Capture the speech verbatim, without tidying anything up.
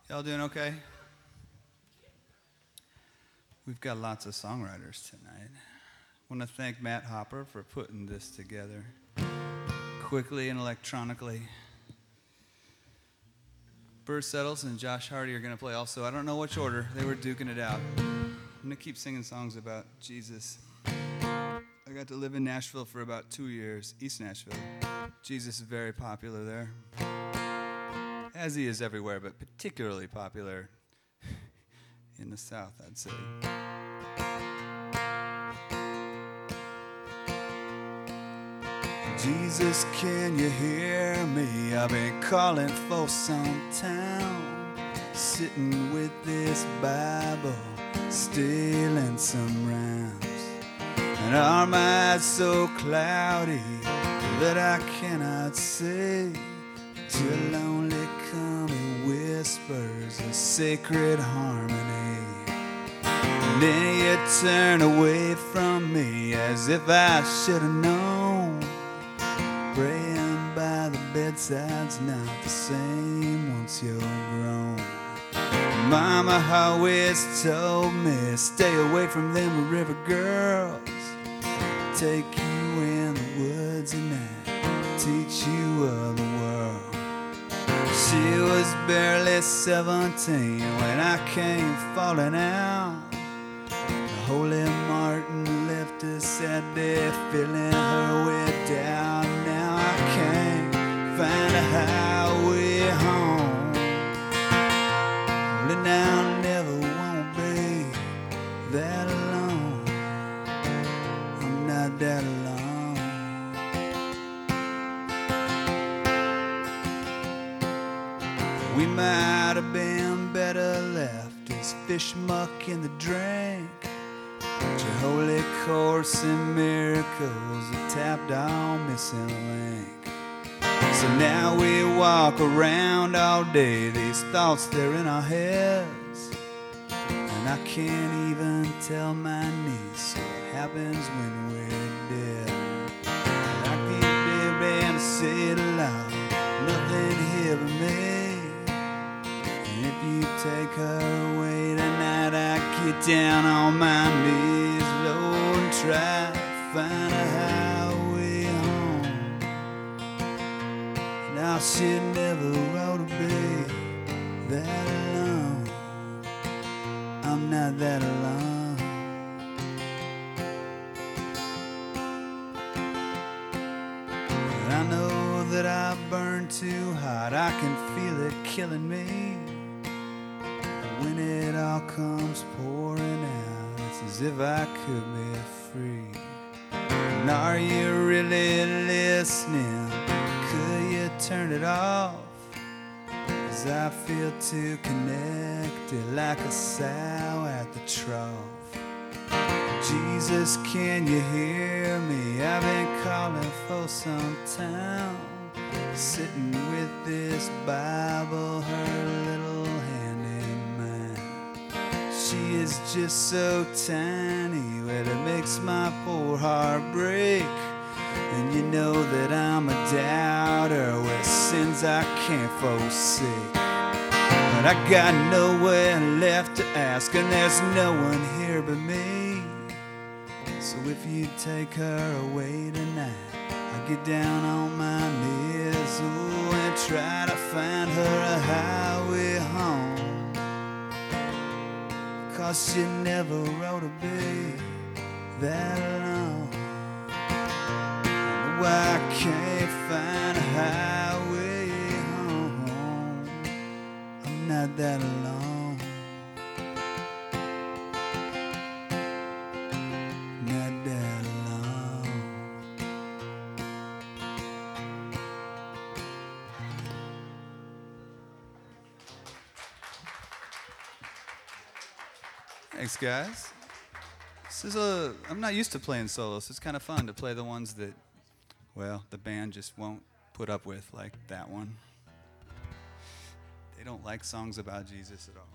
Y'all doing okay? We've got lots of songwriters tonight. I want to thank Matt Hopper for putting this together quickly and electronically. Bert Settles and Josh Hardy are going to play also. I don't know which order. They were duking it out. I'm going to keep singing songs about Jesus. I got to live in Nashville for about two years, East Nashville. Jesus is very popular there, as he is everywhere, but particularly popular in the South, I'd say. Jesus, can you hear me? I've been calling for some time, sitting with this Bible, stealing some rhymes. And are my eyes so cloudy that I cannot see till only come and whispers a sacred harmony. And then you turn away from me as if I should have known. Praying by the bedside's not the same once you're grown. Mama always told me, stay away from them river girls. Take you in the woods at night, teach you of the world. She was barely seventeen when I came falling out. The Holy Martin left us that day, feeling her way down. Now I can't find a highway home. Only now I never won't be that alone. I'm not that alone. We might have been better left as fish muck in the drink. But your holy course in miracles that tapped on missing link. So now we walk around all day, these thoughts they're in our heads. And I can't even tell my niece what happens when we're dead. And I keep daring to say it loud, nothing here but me. And if you take her away tonight, I get down on my knees, Lord, and try to find a highway home. Now she never wrote to be that alone. I'm not that alone. But I know that I burn too hot, I can feel it killing me. When it all comes pouring out, it's as if I could be free. And are you really listening? Could you turn it off? 'Cause I feel too connected, like a sow at the trough. Jesus, can you hear me? I've been calling for some time, sitting with this Bible, her little hand in mine. She is just so tiny, well, it makes my poor heart break. And you know that I'm a doubter with sins I can't forsake. But I got nowhere left to ask, and there's no one here but me. So if you take her away tonight, I'll get down on my knees, oh, and try to find her a highway home. 'Cause she never wrote to be that alone. No, I can't find a highway home. I'm not that alone. Not that alone. Thanks, guys. This is a, I'm not used to playing solos. So it's kind of fun to play the ones that, well, the band just won't put up with, like that one. They don't like songs about Jesus at all.